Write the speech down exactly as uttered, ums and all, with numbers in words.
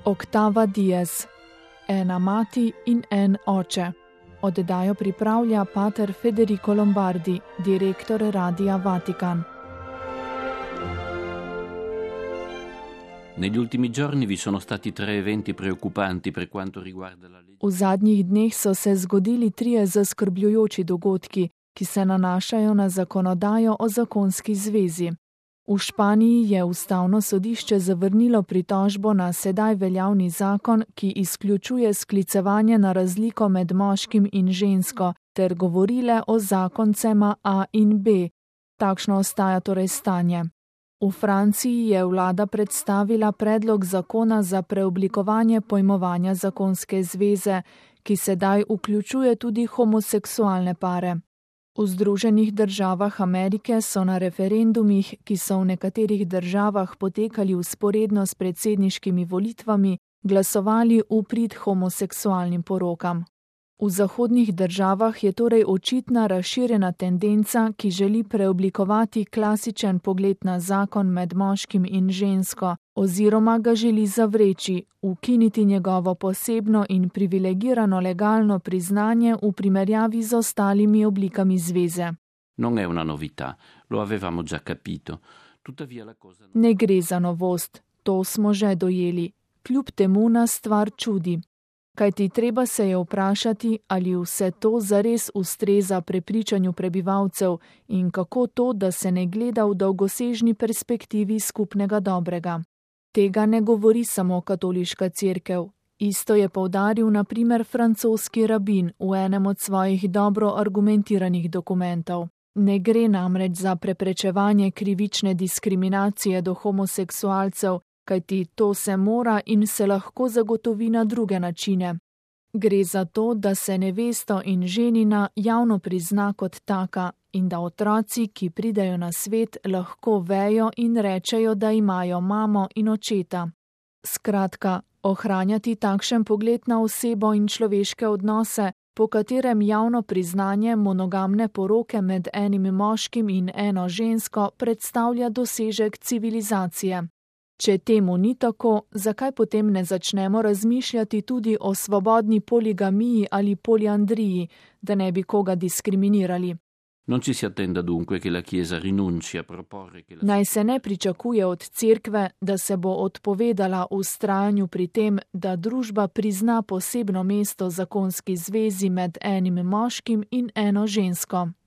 Octava Diez, ena mati in en oče. Oddajo pripravlja pater Federico Lombardi, direktor Radia Vatikan. Negli ultimi giorni vi sono stati tre eventi preoccupanti per quanto riguarda la legge. V zadnjih dneh so se zgodili trije zaskrbljujoči dogodki, ki se nanašajo na zakonodajo o zakonski zvezi. V Španiji je ustavno sodišče zavrnilo pritožbo na sedaj veljavni zakon, ki izključuje sklicevanje na razliko med moškim in žensko, ter govorile o zakoncema A in B. Takšno ostaja torej stanje. V Franciji je vlada predstavila predlog zakona za preoblikovanje pojmovanja zakonske zveze, ki sedaj vključuje tudi homoseksualne pare. V Združenih državah Amerike so na referendumih, ki so v nekaterih državah potekali vzporedno s predsedniškimi volitvami, glasovali v prid homoseksualnim porokam. V zahodnih državah je torej očitna razširjena tendenca, ki želi preoblikovati klasičen pogled na zakon med moškim in žensko, oziroma ga želi zavreči, ukiniti njegovo posebno in privilegirano legalno priznanje v primerjavi z ostalimi oblikami zveze. Non è una novità, lo avevamo già capito. Tuttavia la cosa... Ne gre za novost, to smo že dojeli. Kljub temu nas stvar čudi. Kajti treba se je vprašati, ali vse to zares ustreza prepričanju prebivalcev in kako to, da se ne gleda v dolgosežni perspektivi skupnega dobrega. Tega ne govori samo katoliška cerkev. Isto je poudaril na primer francoski rabin v enem od svojih dobro argumentiranih dokumentov. Ne gre namreč za preprečevanje krivične diskriminacije do homoseksualcev, kajti to se mora in se lahko zagotovi na druge načine. Gre za to, da se nevesto in ženina javno prizna kot taka in da otroci, ki pridejo na svet, lahko vejo in rečejo, da imajo mamo in očeta. Skratka, ohranjati takšen pogled na osebo in človeške odnose, po katerem javno priznanje monogamne poroke med enim moškim in eno žensko predstavlja dosežek civilizacije. Če temu ni tako, zakaj potem ne začnemo razmišljati tudi o svobodni poligamiji ali poliandriji, da ne bi koga diskriminirali? Non ci si attenda dunque che la Chiesa rinunci a proporre che la... Naj se ne pričakuje od cerkve, da se bo odpovedala vztrajanju pri tem, da družba prizna posebno mesto zakonski zvezi med enim moškim in eno žensko.